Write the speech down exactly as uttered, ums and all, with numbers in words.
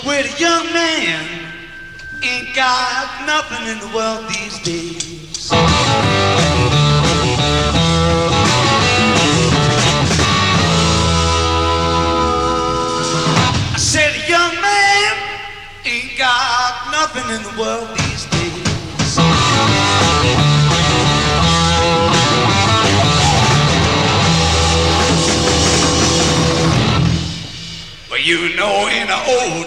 With a young man ain't got nothing in the world these days. I said a young man ain't got nothing in the world these days. But you know in the old